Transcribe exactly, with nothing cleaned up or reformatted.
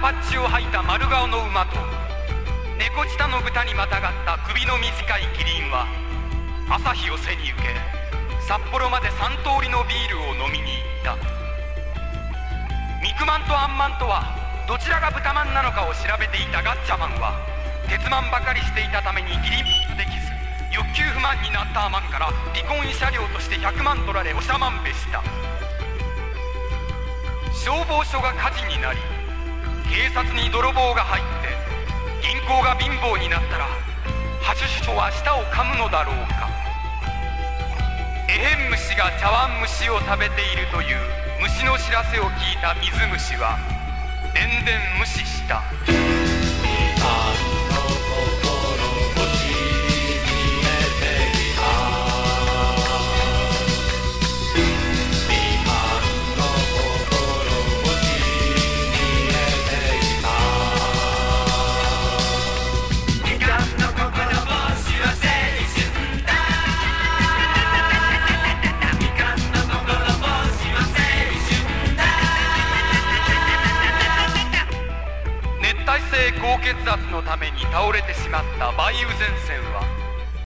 パッチを履いた丸顔の馬と猫舌の豚にまたがった首の短いキリンは朝日を背に受け札幌までさん通りのビールを飲みに行った。肉まんとあんまんとはどちらが豚まんなのかを調べていたガッチャマンは鉄まんばかりしていたためにギリできず、欲求不満になったアマンから離婚慰謝料としてひゃくまん取られおしゃまんべした。消防署が火事になり警察に泥棒が入って銀行が貧乏になったらハシュシュは舌を噛むのだろうか。エヘン虫が茶碗蒸しを食べているという虫の知らせを聞いた水虫はでんでん無視した。高血圧のために倒れてしまった梅雨前線は